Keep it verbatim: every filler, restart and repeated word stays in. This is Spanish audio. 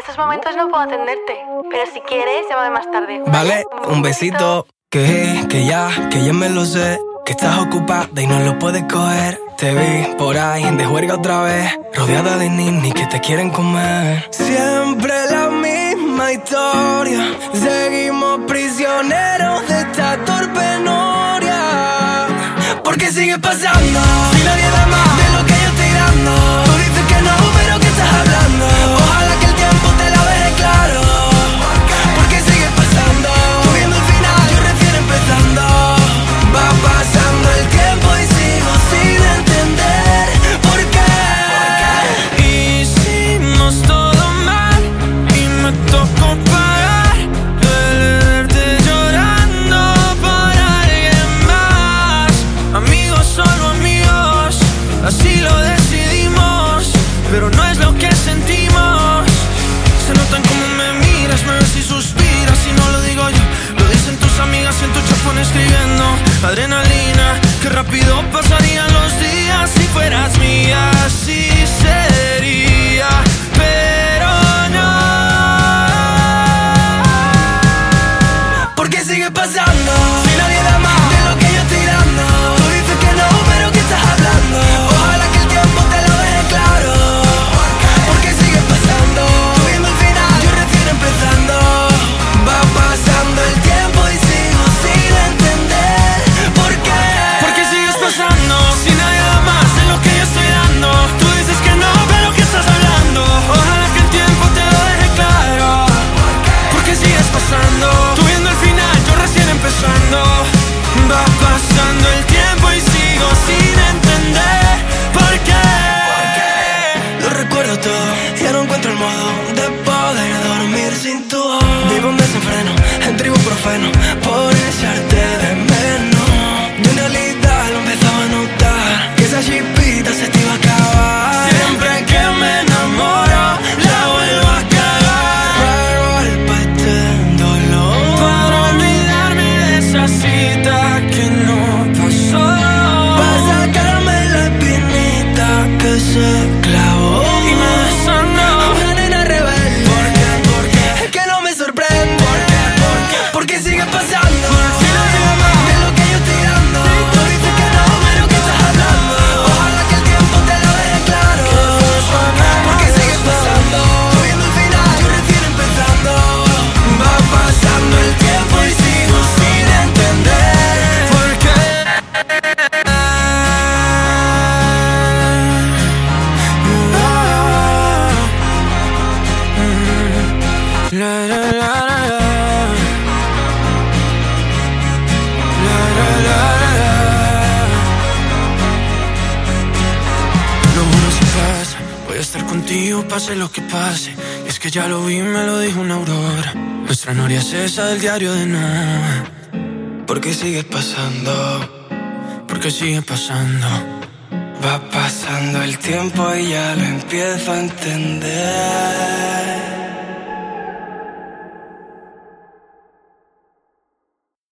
estos momentos no puedo atenderte, pero si quieres, llámame más tarde. Vale, un besito. Que, que ya, que ya me lo sé. Que estás ocupada y no lo puedes coger. Te vi por ahí de juerga otra vez, rodeada de ninis que te quieren comer. Siempre la misma historia. Seguimos prisioneros de esta torpe noria. ¿Por qué sigue pasando? Si nadie da más de lo que yo estoy dando. Tú dices que no, pero ¿qué estás hablando? Ojalá que el tiempo te lo deje claro. ¿Por qué sigue pasando? Tú viendo el final, yo recién empezando. Va pasando el tiempo y sigo sin entender por qué. Hicimos todo mal y me tocó pagar el verte llorando por alguien más. Amigos, solo amigos, así lo decidimos, pero no es lo que sentimos. Se notan como me miras, me ves y suspiras y no lo digo yo. Lo dicen tus amigas en tu chapón escribiendo. Adrenalina, qué rápido pasarían los días si fueras mía. Así sería, pero no. ¿Por qué sigue pasando? Si nadie da más de lo que yo estoy dando. Tú dices que no, pero ¿qué estás hablando? Ojalá que el tiempo te lo deje claro. ¿Por qué sigue pasando? Tú viendo el final, yo recién empezando. Va pasando el tiempo y sigo sin entender por qué. ¿Por qué sigues pasando? Si nadie da más de lo que yo estoy dando. Tú dices que no, pero ¿qué estás hablando? Ojalá que el tiempo te lo deje claro. ¿Por qué sigues pasando? Tú viendo el final, yo recién empezando. Va pasando el tiempo y sigo sin entender por qué. Lo recuerdo todo, ya no encuentro el modo de poder dormir sin tu voz. Vivo un desenfreno, entre ibuprofeno, por echarte de menos. Yo en realidad lo empezaba a notar, que esa chispita se te iba a acabar. Siempre que me enamoro, la vuelvo a cagar. Pero al este dolor, Para olvidarme de esa cita que no pasó. para sacarme la espinita que se clavó. Y me desangró. Una nena rebelde. ¿Por qué? ¿Por qué? Es que no me sorprende. ¿Por qué? ¿Por qué? Porque sigue pasando. Si nadie da más de lo que yo estoy dando. Tú dices que no, pero ¿qué estás hablando? Ojalá que el tiempo te lo deje claro. Porque sigue pasando. Tú viendo el final, yo recién empezando. Va pasando el tiempo y sigo sin entender ¿Por qué? La, la, la, la, la. La, la, la, la, la. Lo juro si pasa, voy a estar contigo pase lo que pase. Y es que ya lo vi, me lo dijo una aurora. Nuestra noria es esa del diario de Noah. Porque sigue pasando. Porque sigue pasando. Va pasando el tiempo y ya lo empiezo a entender.